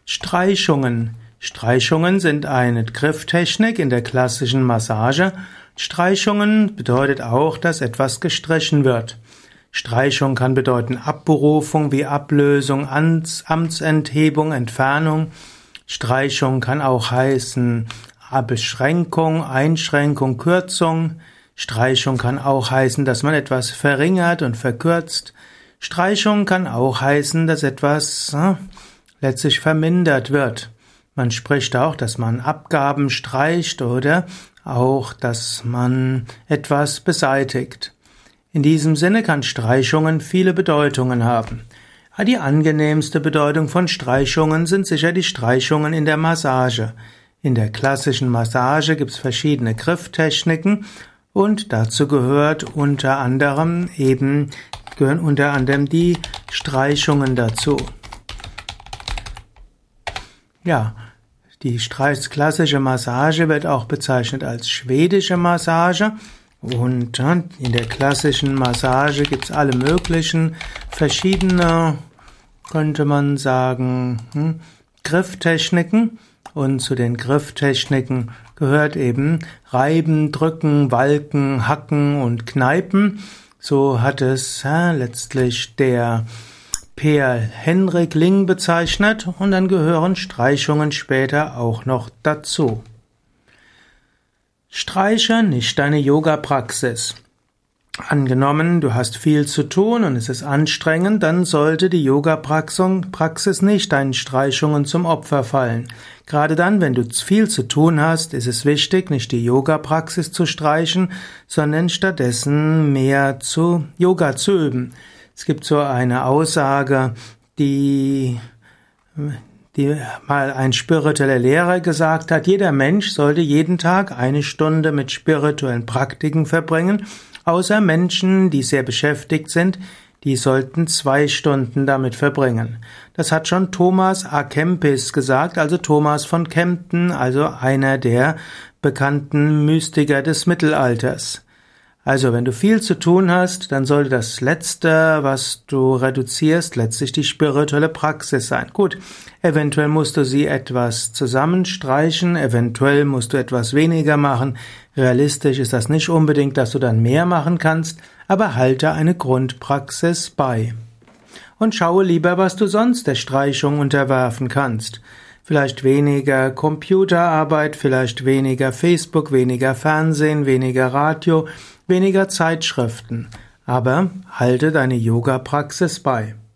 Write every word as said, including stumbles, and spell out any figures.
Streichungen. Streichungen sind eine Grifftechnik in der klassischen Massage. Streichungen bedeutet auch, dass etwas gestrichen wird. Streichung kann bedeuten Abberufung wie Ablösung, Amtsenthebung, Entfernung. Streichung kann auch heißen Beschränkung, Einschränkung, Kürzung. Streichung kann auch heißen, dass man etwas verringert und verkürzt. Streichung kann auch heißen, dass etwas äh, letztlich vermindert wird. Man spricht auch, dass man Abgaben streicht oder auch, dass man etwas beseitigt. In diesem Sinne kann Streichungen viele Bedeutungen haben. Die angenehmste Bedeutung von Streichungen sind sicher die Streichungen in der Massage. In der klassischen Massage gibt es verschiedene Grifftechniken und dazu gehört unter anderem eben, gehören unter anderem die Streichungen dazu. Ja, die klassische Massage wird auch bezeichnet als schwedische Massage. Und in der klassischen Massage gibt es alle möglichen verschiedene, könnte man sagen, hm, Grifftechniken. Und zu den Grifftechniken gehört eben Reiben, Drücken, Walken, Hacken und Kneipen. So hat es ja, letztlich der Per Henrik Ling bezeichnet und dann gehören Streichungen später auch noch dazu. Streiche nicht deine Yoga-Praxis. Angenommen, du hast viel zu tun und es ist anstrengend, dann sollte die Yoga-Praxis nicht deinen Streichungen zum Opfer fallen. Gerade dann, wenn du viel zu tun hast, ist es wichtig, nicht die Yoga-Praxis zu streichen, sondern stattdessen mehr zu Yoga zu üben. Es gibt so eine Aussage, die, die mal ein spiritueller Lehrer gesagt hat, jeder Mensch sollte jeden Tag eine Stunde mit spirituellen Praktiken verbringen, außer Menschen, die sehr beschäftigt sind, die sollten zwei Stunden damit verbringen. Das hat schon Thomas à Kempis gesagt, also Thomas von Kempten, also einer der bekannten Mystiker des Mittelalters. Also, wenn du viel zu tun hast, dann sollte das Letzte, was du reduzierst, letztlich die spirituelle Praxis sein. Gut, eventuell musst du sie etwas zusammenstreichen, eventuell musst du etwas weniger machen. Realistisch ist das nicht unbedingt, dass du dann mehr machen kannst, aber halte eine Grundpraxis bei. Und schaue lieber, was du sonst der Streichung unterwerfen kannst. Vielleicht weniger Computerarbeit, vielleicht weniger Facebook, weniger Fernsehen, weniger Radio, weniger Zeitschriften. Aber halte deine Yoga-Praxis bei.